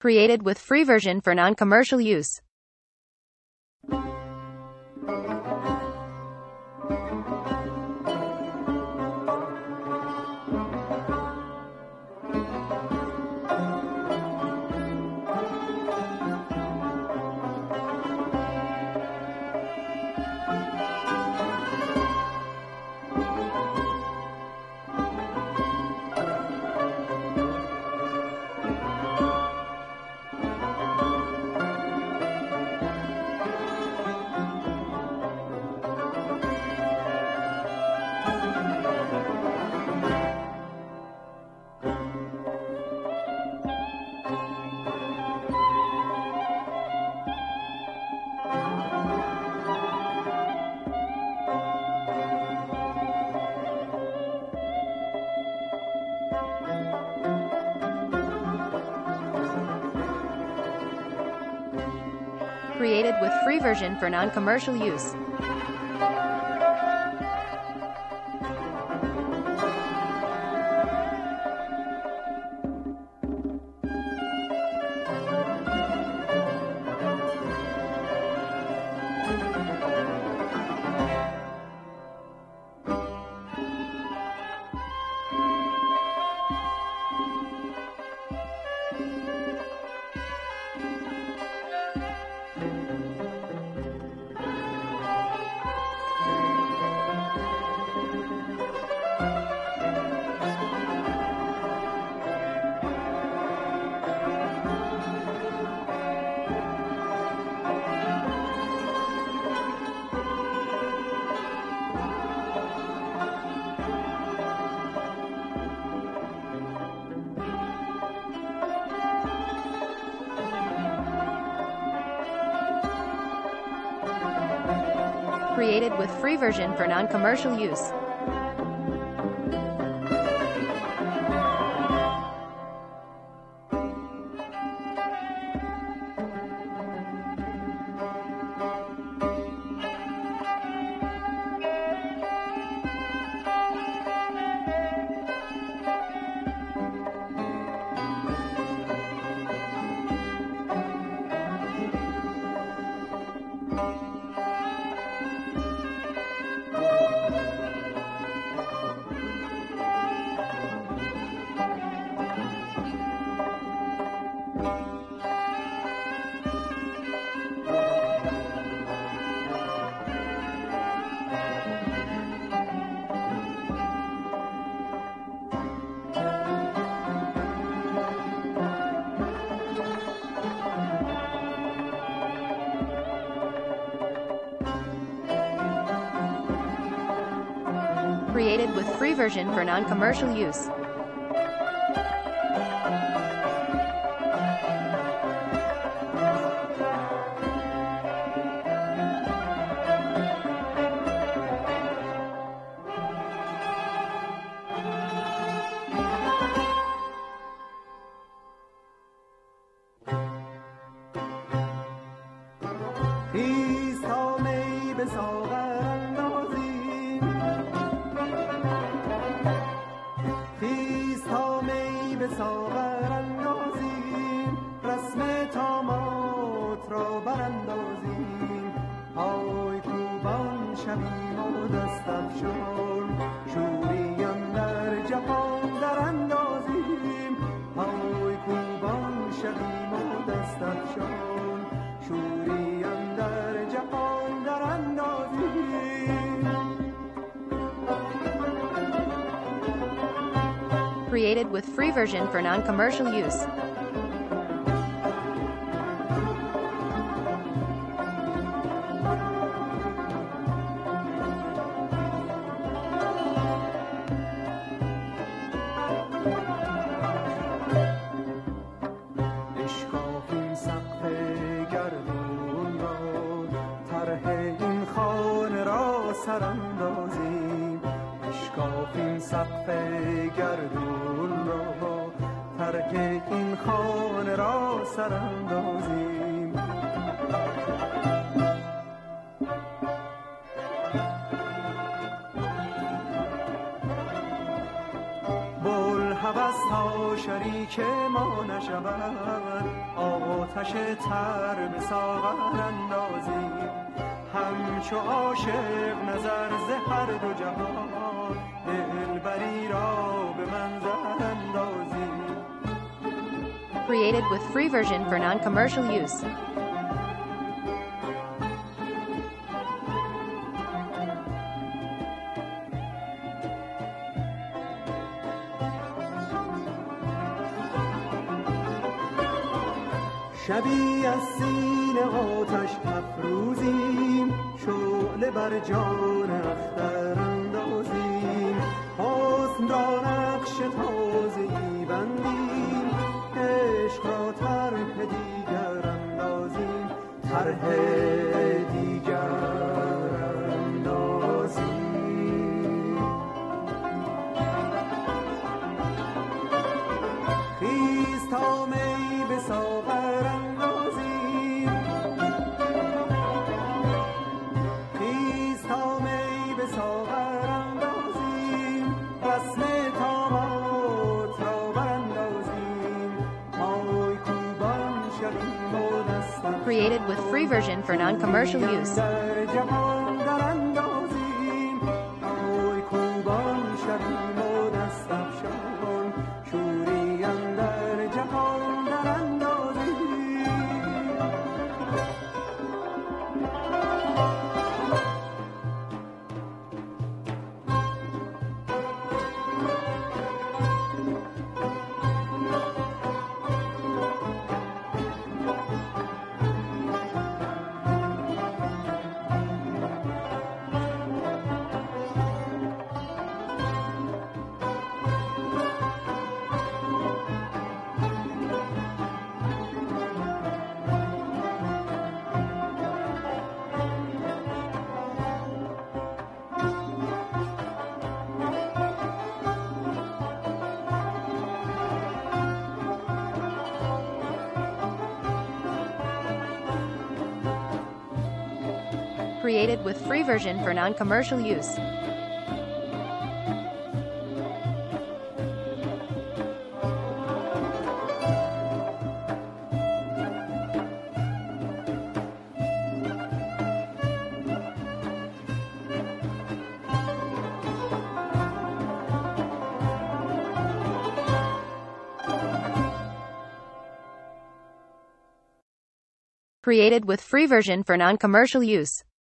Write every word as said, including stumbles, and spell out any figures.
Created with free version for non-commercial use. Created with free version for non-commercial use. Created with free version for non-commercial use. Created with free version for non-commercial use. Created with free version for non-commercial use. سراندازیم اشکافیم سقف گردون را ترک این خانه را سراندازیم بول هوس ها شریک که ما نشود آتش تر به ساغر اندازیم، همچو عاشق نظر ز هر دو جهان دلبری را به منظر اندازیم. Created with free version for non-commercial use. شبی از سینه آتش افروزیم، شعله بر جان اختر اندازیم، حسن را نقش تازه‌ای بندیم، عشق را طرح دیگر اندازیم، طرح دیگر اندازیم. خیز تا می به ساغر اندازیم، خیز تا می به ساغر اندازیم، رسم طامات را براندازیم، پای کوبان شویم و دستم Created with free version for non-commercial use. در جهان دراندازیم، پای کوبان شویم و دستم شان شوری اندر جهان دراندازیم. Created with free version for non-commercial use. Created with free version for non-commercial use.